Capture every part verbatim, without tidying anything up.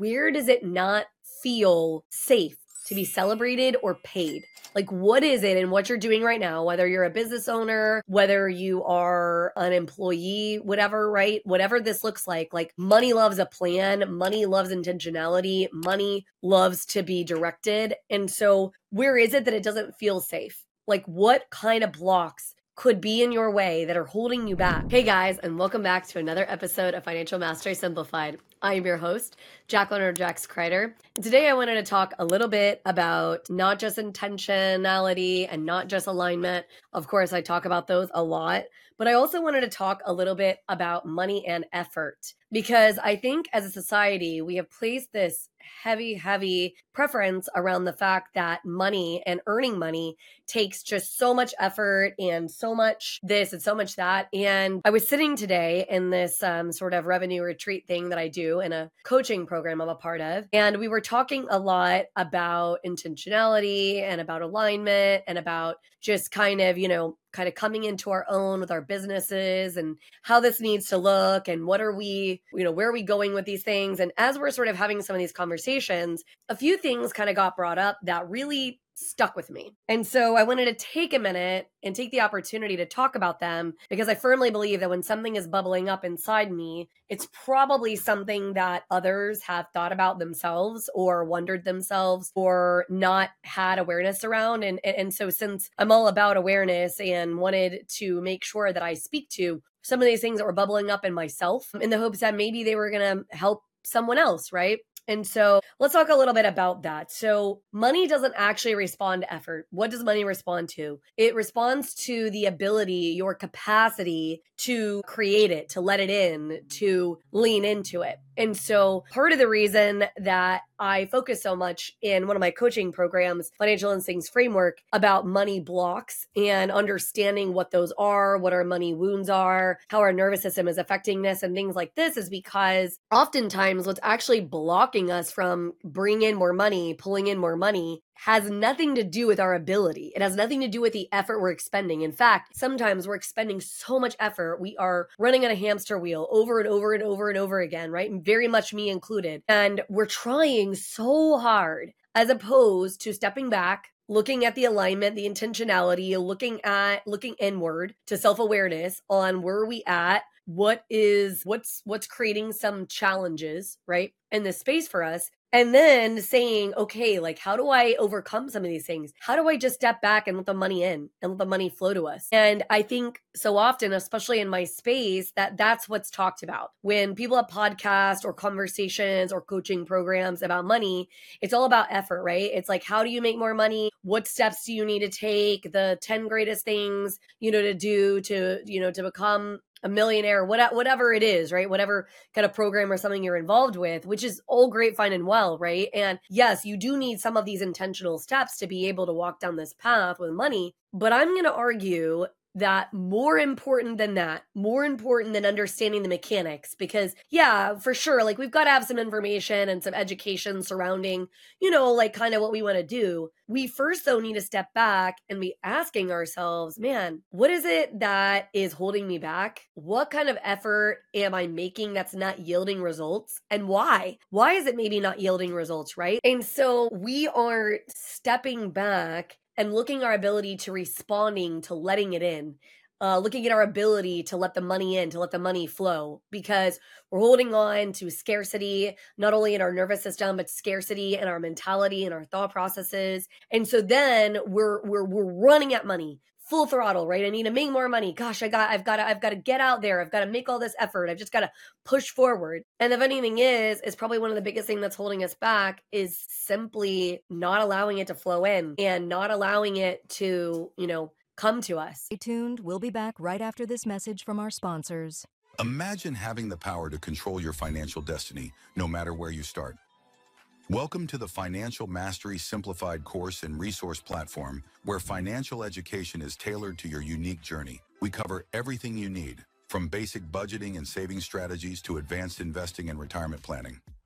where does it not feel safe to be celebrated or paid? Like, what is it and what you're doing right now, whether you're a business owner, whether you are an employee, whatever, right? Whatever this looks like, like money loves a plan, money loves intentionality, money loves to be directed. And so where is it that it doesn't feel safe? Like, what kind of blocks could be in your way that are holding you back? Hey guys, and welcome back to another episode of Financial Mastery Simplified. I am your host, Jacqueline or Jax Kreider. And today I wanted to talk a little bit about not just intentionality and not just alignment. Of course, I talk about those a lot, but I also wanted to talk a little bit about money and effort, because I think as a society, we have placed this heavy, heavy preference around the fact that money and earning money takes just so much effort and so much this and so much that. And I was sitting today in this um, sort of revenue retreat thing that I do in a coaching program I'm a part of. And we were talking a lot about intentionality and about alignment and about just kind of, you know, kind of coming into our own with our businesses and how this needs to look and what are we, you know, where are we going with these things? And as we're sort of having some of these conversations, a few things kind of got brought up that really stuck with me. And so I wanted to take a minute and take the opportunity to talk about them, because I firmly believe that when something is bubbling up inside me, it's probably something that others have thought about themselves or wondered themselves or not had awareness around. And, and so since I'm all about awareness and wanted to make sure that I speak to some of these things that were bubbling up in myself in the hopes that maybe they were going to help someone else, right? And so let's talk a little bit about that. So money doesn't actually respond to effort. What does money respond to? It responds to the ability, your capacity to create it, to let it in, to lean into it. And so part of the reason that I focus so much in one of my coaching programs, Financial Instincts Framework, about money blocks and understanding what those are, what our money wounds are, how our nervous system is affecting this and things like this, is because oftentimes what's actually blocking us from bringing in more money, pulling in more money, has nothing to do with our ability. It has nothing to do with the effort we're expending. In fact, sometimes we're expending so much effort. We are running on a hamster wheel over and over and over and over again, right? And very much me included. And we're trying so hard as opposed to stepping back, looking at the alignment, the intentionality, looking at, looking inward to self-awareness on where are we at, what is, what's, what's creating some challenges, right? In this space for us. And then saying, okay, like, how do I overcome some of these things? How do I just step back and let the money in and let the money flow to us? And I think so often, especially in my space, that that's what's talked about. When people have podcasts or conversations or coaching programs about money, it's all about effort, right? It's like, how do you make more money? What steps do you need to take? The ten greatest things, you know, to do to, you know, to become a millionaire, whatever it is, right? Whatever kind of program or something you're involved with, which is all great, fine, and well, right? And yes, you do need some of these intentional steps to be able to walk down this path with money. But I'm going to argue that more important than that, more important than understanding the mechanics, because yeah, for sure, like we've got to have some information and some education surrounding, you know, like kind of what we want to do. We first though need to step back and be asking ourselves, man, what is it that is holding me back? What kind of effort am I making that's not yielding results? And why? Why is it maybe not yielding results, right? And so we are stepping back and looking our ability to responding to letting it in, uh, looking at our ability to let the money in, to let the money flow, because we're holding on to scarcity, not only in our nervous system, but scarcity in our mentality and our thought processes. And so then we're we're we're running at money. Full throttle, right? I need to make more money. Gosh, I got, I've got to, I've got to get out there. I've got to make all this effort. I've just got to push forward. And the funny thing is, is probably one of the biggest things that's holding us back is simply not allowing it to flow in and not allowing it to, you know, come to us. Stay tuned. We'll be back right after this message from our sponsors. Imagine having the power to control your financial destiny, no matter where you start. Welcome to the Financial Mastery Simplified course and resource platform, where financial education is tailored to your unique journey. We cover everything you need, from basic budgeting and saving strategies to advanced investing and retirement planning.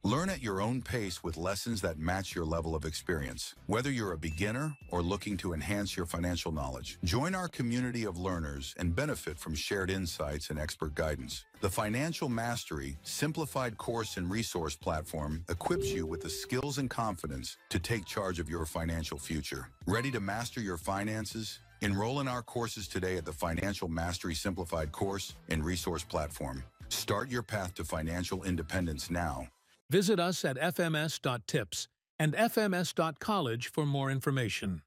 Learn at your own pace with lessons that match your level of experience. Whether you're a beginner or looking to enhance your financial knowledge, join our community of learners and benefit from shared insights and expert guidance. The Financial Mastery Simplified Course and Resource Platform equips you with the skills and confidence to take charge of your financial future. Ready to master your finances? Enroll in our courses today at the Financial Mastery Simplified Course and Resource Platform. Start your path to financial independence now. Visit us at f m s dot tips and f m s dot college for more information.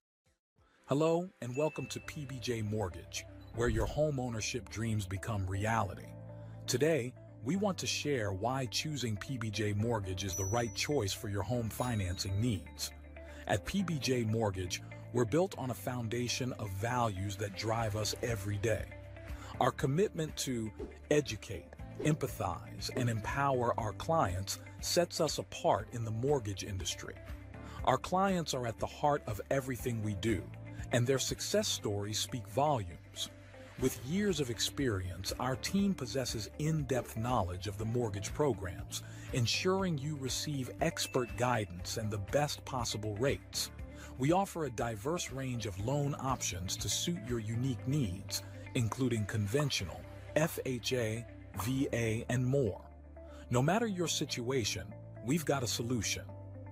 Hello and welcome to P B J Mortgage, where your home ownership dreams become reality. Today, we want to share why choosing P B J Mortgage is the right choice for your home financing needs. At P B J Mortgage, we're built on a foundation of values that drive us every day. Our commitment to educate, empathize, and empower our clients sets us apart in the mortgage industry. Our clients are at the heart of everything we do, and their success stories speak volumes. With years of experience, our team possesses in-depth knowledge of the mortgage programs, ensuring you receive expert guidance and the best possible rates. We offer a diverse range of loan options to suit your unique needs, including conventional, F H A, V A, and more. No matter your situation, we've got a solution.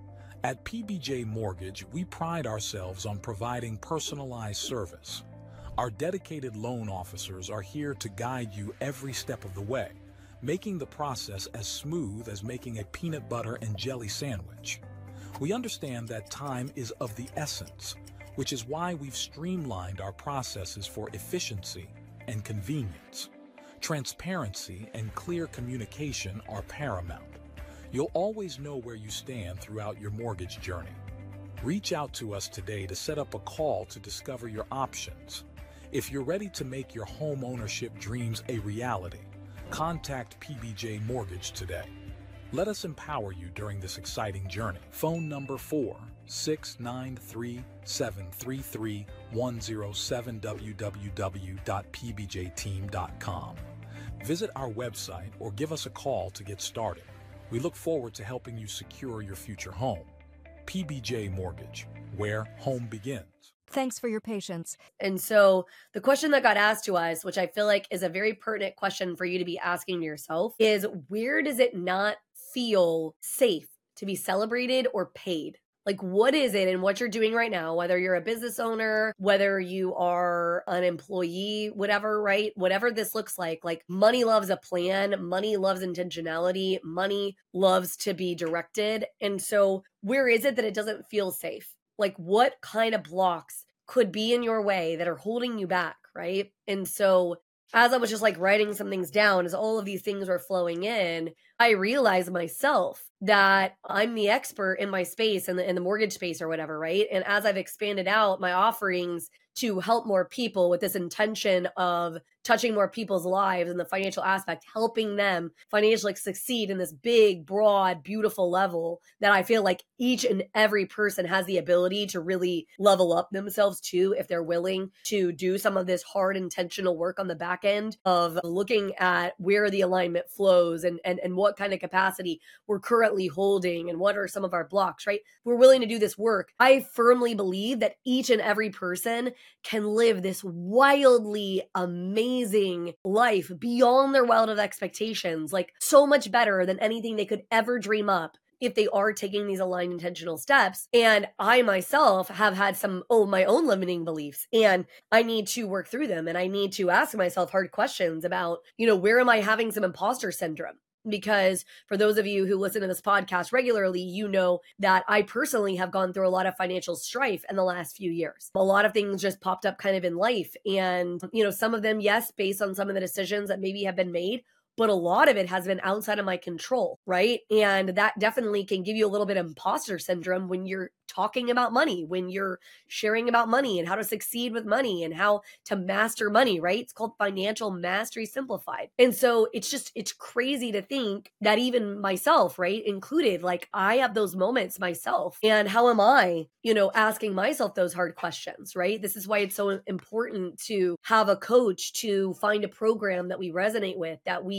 At P B J Mortgage, we pride ourselves on providing personalized service. Our dedicated loan officers are here to guide you every step of the way, making the process as smooth as making a peanut butter and jelly sandwich. We understand that time is of the essence, which is why we've streamlined our processes for efficiency and convenience. Transparency and clear communication are paramount. You'll always know where you stand throughout your mortgage journey. Reach out to us today to set up a call to discover your options. If you're ready to make your home ownership dreams a reality, contact P B J Mortgage today. Let us empower you during this exciting journey. Phone number four six nine three, seven three three, one zero seven, w w w dot p b j team dot com. Visit our website or give us a call to get started. We look forward to helping you secure your future home. P B J Mortgage, where home begins. Thanks for your patience. And so the question that got asked to us, which I feel like is a very pertinent question for you to be asking yourself, is where does it not feel safe to be celebrated or paid? Like, what is it and what you're doing right now, whether you're a business owner, whether you are an employee, whatever, right? Whatever this looks like, like money loves a plan, money loves intentionality, money loves to be directed. And so where is it that it doesn't feel safe? Like, what kind of blocks could be in your way that are holding you back, right? And so as I was just like writing some things down, as all of these things were flowing in, I realized myself that I'm the expert in my space, in the, in the mortgage space or whatever, right? And as I've expanded out my offerings to help more people with this intention of touching more people's lives in the financial aspect, helping them financially succeed in this big, broad, beautiful level that I feel like each and every person has the ability to really level up themselves to if they're willing to do some of this hard, intentional work on the back end of looking at where the alignment flows and, and, and what kind of capacity we're currently holding and what are some of our blocks, right? We're willing to do this work. I firmly believe that each and every person can live this wildly amazing life beyond their wildest expectations, like so much better than anything they could ever dream up if they are taking these aligned intentional steps. And I myself have had some, oh, my own limiting beliefs, and I need to work through them. And I need to ask myself hard questions about, you know, where am I having some imposter syndrome? Because for those of you who listen to this podcast regularly, you know that I personally have gone through a lot of financial strife in the last few years. A lot of things just popped up kind of in life. And, you know, some of them, yes, based on some of the decisions that maybe have been made, but a lot of it has been outside of my control, right? And that definitely can give you a little bit of imposter syndrome when you're talking about money, when you're sharing about money and how to succeed with money and how to master money, right? It's called Financial Mastery Simplified. And so it's just, it's crazy to think that even myself, right, included, like I have those moments myself. And how am I, you know, asking myself those hard questions, right? This is why it's so important to have a coach, to find a program that we resonate with, that we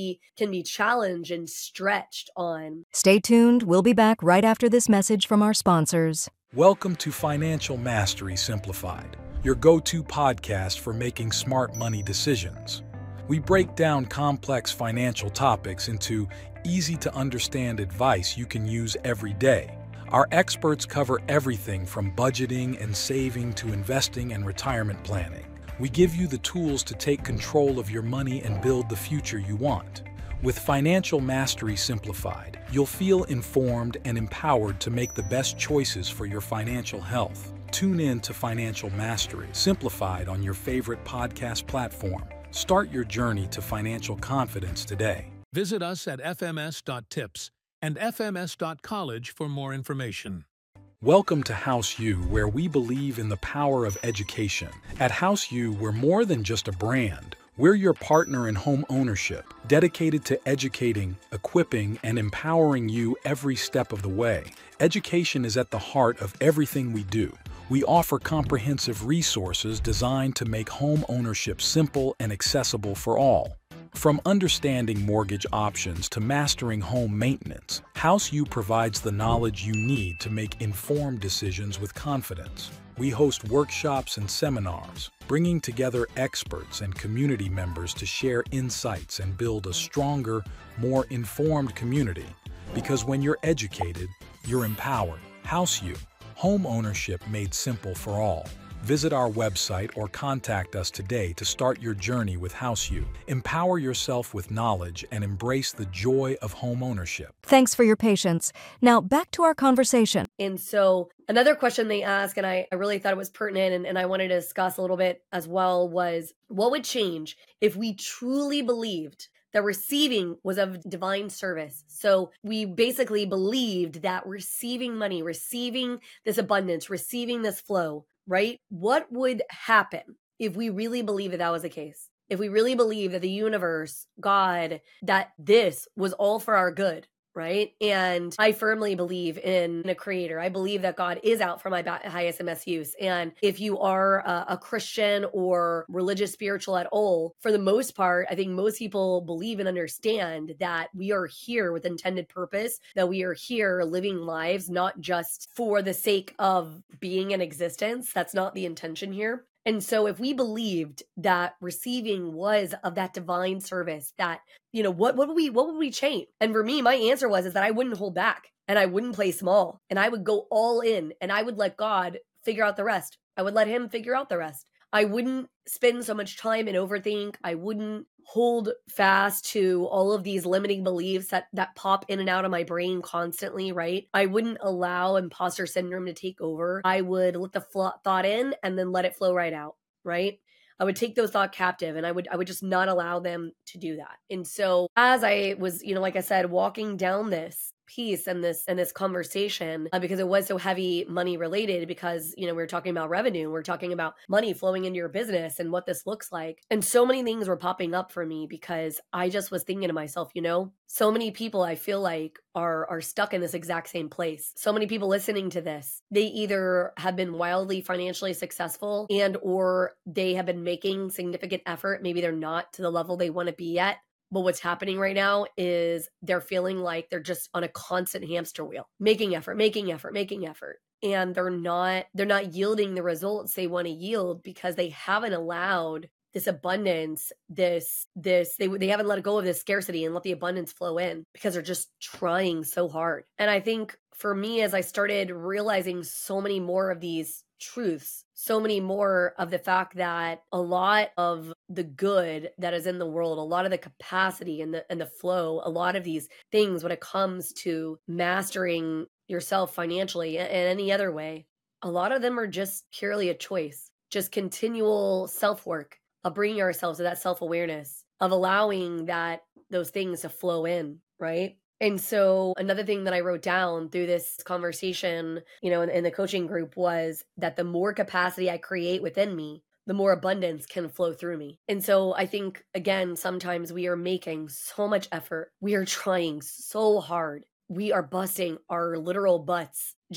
we can be challenged and stretched on. Stay tuned. We'll be back right after this message from our sponsors. Welcome to Financial Mastery Simplified, your go-to podcast for making smart money decisions. We break down complex financial topics into easy-to-understand advice you can use every day. Our experts cover everything from budgeting and saving to investing and retirement planning. We give you the tools to take control of your money and build the future you want. With Financial Mastery Simplified, you'll feel informed and empowered to make the best choices for your financial health. Tune in to Financial Mastery Simplified on your favorite podcast platform. Start your journey to financial confidence today. Visit us at f m s dot tips and f m s dot college for more information. Welcome to House U, where we believe in the power of education. At House U, we're more than just a brand. We're your partner in home ownership, dedicated to educating, equipping, and empowering you every step of the way. Education is at the heart of everything we do. We offer comprehensive resources designed to make home ownership simple and accessible for all. From understanding mortgage options to mastering home maintenance, House U provides the knowledge you need to make informed decisions with confidence. We host workshops and seminars, bringing together experts and community members to share insights and build a stronger, more informed community. Because when you're educated, you're empowered. House U, home ownership made simple for all. Visit our website or contact us today to start your journey with House U. Empower yourself with knowledge and embrace the joy of home ownership. Thanks for your patience. Now back to our conversation. And so another question they ask, and I, I really thought it was pertinent and, and I wanted to discuss a little bit as well, was what would change if we truly believed that receiving was of divine service? So we basically believed that receiving money, receiving this abundance, receiving this flow, right? What would happen if we really believe that that was the case? If we really believe that the universe, God, that this was all for our good, right? And I firmly believe in a creator. I believe that God is out for my highest and best use. And if you are a, a Christian or religious, spiritual at all, for the most part, I think most people believe and understand that we are here with intended purpose, that we are here living lives, not just for the sake of being in existence. That's not the intention here. And so if we believed that receiving was of that divine service, that, you know, what, what would we, what would we change? And for me, my answer was, is that I wouldn't hold back and I wouldn't play small and I would go all in and I would let God figure out the rest. I would let him figure out the rest. I wouldn't spend so much time and overthink. I wouldn't hold fast to all of these limiting beliefs that, that pop in and out of my brain constantly, right? I wouldn't allow imposter syndrome to take over. I would let the fl- thought in and then let it flow right out, right? I would take those thoughts captive and I would I would just not allow them to do that. And so as I was, you know, like I said, walking down this piece and this and this conversation, uh, because it was so heavy money related, because, you know, we were talking about revenue, we're talking about money flowing into your business and what this looks like. And so many things were popping up for me because I just was thinking to myself, you know, so many people I feel like are are stuck in this exact same place. So many people listening to this, they either have been wildly financially successful and or they have been making significant effort. Maybe they're not to the level they want to be at. But what's happening right now is they're feeling like they're just on a constant hamster wheel, making effort, making effort, making effort. And they're not, they're not yielding the results they want to yield because they haven't allowed this abundance, this, this, they, they haven't let go of this scarcity and let the abundance flow in because they're just trying so hard. And I think for me, as I started realizing so many more of these truths, so many more of the fact that a lot of the good that is in the world, a lot of the capacity and the and the flow, a lot of these things when it comes to mastering yourself financially and any other way, a lot of them are just purely a choice, just continual self-work of bringing ourselves to that self-awareness, of allowing that those things to flow in, right? And so another thing that I wrote down through this conversation, you know, in, in the coaching group was that the more capacity I create within me, the more abundance can flow through me. And so I think, again, sometimes we are making so much effort. We are trying so hard. We are busting our literal butts, just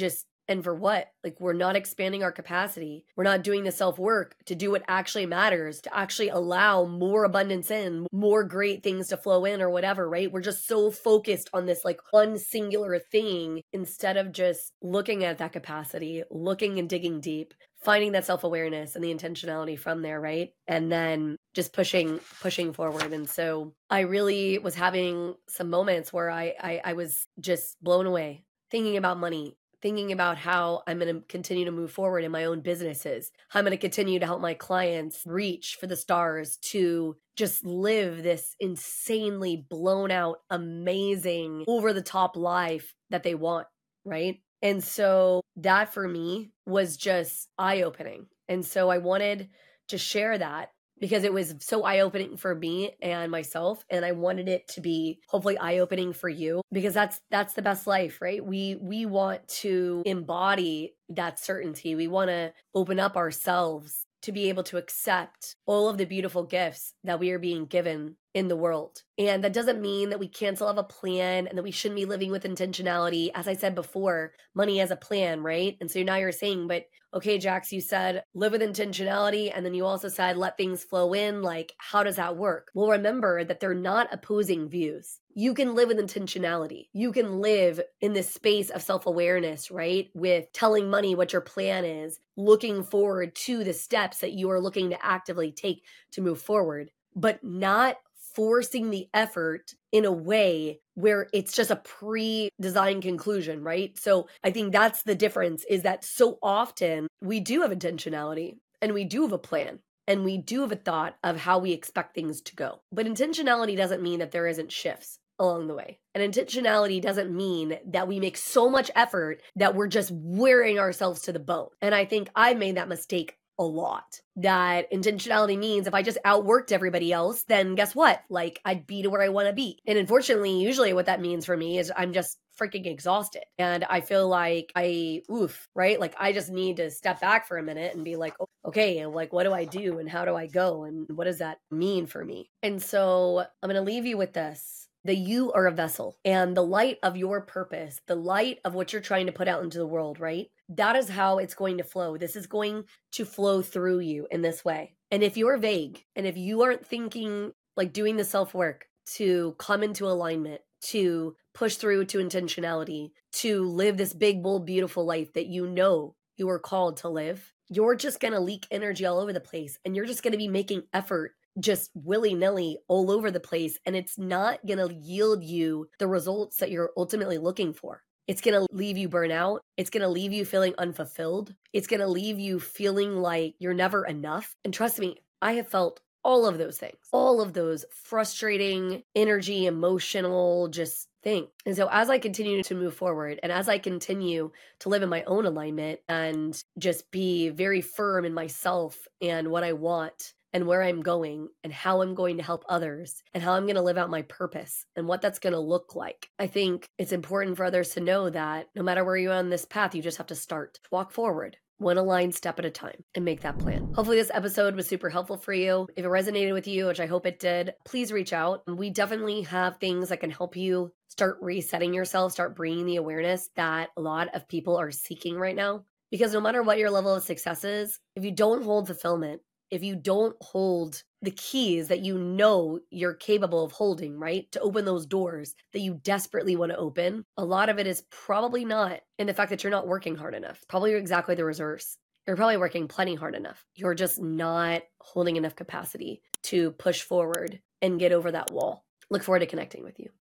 And for what? Like, we're not expanding our capacity. We're not doing the self-work to do what actually matters, to actually allow more abundance in, more great things to flow in or whatever, right? We're just so focused on this like one singular thing instead of just looking at that capacity, looking and digging deep, finding that self-awareness and the intentionality from there, right? And then just pushing, pushing forward. And so I really was having some moments where I, I, I was just blown away, thinking about money, thinking about how I'm going to continue to move forward in my own businesses, how I'm going to continue to help my clients reach for the stars, to just live this insanely blown out, amazing, over the top life that they want, right? And so that for me was just eye-opening. And so I wanted to share that because it was so eye-opening for me and myself. And I wanted it to be hopefully eye-opening for you, because that's that's the best life, right? We we want to embody that certainty. We want to open up ourselves to be able to accept all of the beautiful gifts that we are being given in the world. And that doesn't mean that we can't still have a plan and that we shouldn't be living with intentionality. As I said before, money has a plan, right? And so now you're saying, but okay, Jax, you said live with intentionality. And then you also said let things flow in. Like, how does that work? Well, remember that they're not opposing views. You can live with intentionality. You can live in this space of self-awareness, right? With telling money what your plan is, looking forward to the steps that you are looking to actively take to move forward, but not forcing the effort in a way where it's just a pre-designed conclusion, right? So I think that's the difference, is that so often we do have intentionality and we do have a plan. And we do have a thought of how we expect things to go. But intentionality doesn't mean that there isn't shifts along the way. And intentionality doesn't mean that we make so much effort that we're just wearing ourselves to the bone. And I think I made that mistake a lot. That intentionality means if I just outworked everybody else, then guess what? Like, I'd be to where I want to be. And unfortunately, usually what that means for me is I'm just freaking exhausted. And I feel like I, oof, right? Like, I just need to step back for a minute and be like, okay, and like, what do I do? And how do I go? And what does that mean for me? And so I'm going to leave you with this. That you are a vessel, and the light of your purpose, the light of what you're trying to put out into the world, right? That is how it's going to flow. This is going to flow through you in this way. And if you're vague, and if you aren't thinking, like doing the self-work to come into alignment, to push through to intentionality, to live this big, bold, beautiful life that you know you are called to live, you're just going to leak energy all over the place. And you're just going to be making effort just willy-nilly all over the place. And it's not going to yield you the results that you're ultimately looking for. It's going to leave you burnout. It's going to leave you feeling unfulfilled. It's going to leave you feeling like you're never enough. And trust me, I have felt all of those things, all of those frustrating, energy, emotional, just thing. And so as I continue to move forward and as I continue to live in my own alignment and just be very firm in myself and what I want and where I'm going and how I'm going to help others and how I'm going to live out my purpose and what that's going to look like, I think it's important for others to know that no matter where you're on this path, you just have to start, walk forward, one aligned step at a time, and make that plan. Hopefully this episode was super helpful for you. If it resonated with you, which I hope it did, please reach out. We definitely have things that can help you start resetting yourself, start bringing the awareness that a lot of people are seeking right now. Because no matter what your level of success is, if you don't hold fulfillment, if you don't hold the keys that you know you're capable of holding, right, to open those doors that you desperately want to open, a lot of it is probably not in the fact that you're not working hard enough. Probably exactly the reverse. You're probably working plenty hard enough. You're just not holding enough capacity to push forward and get over that wall. Look forward to connecting with you.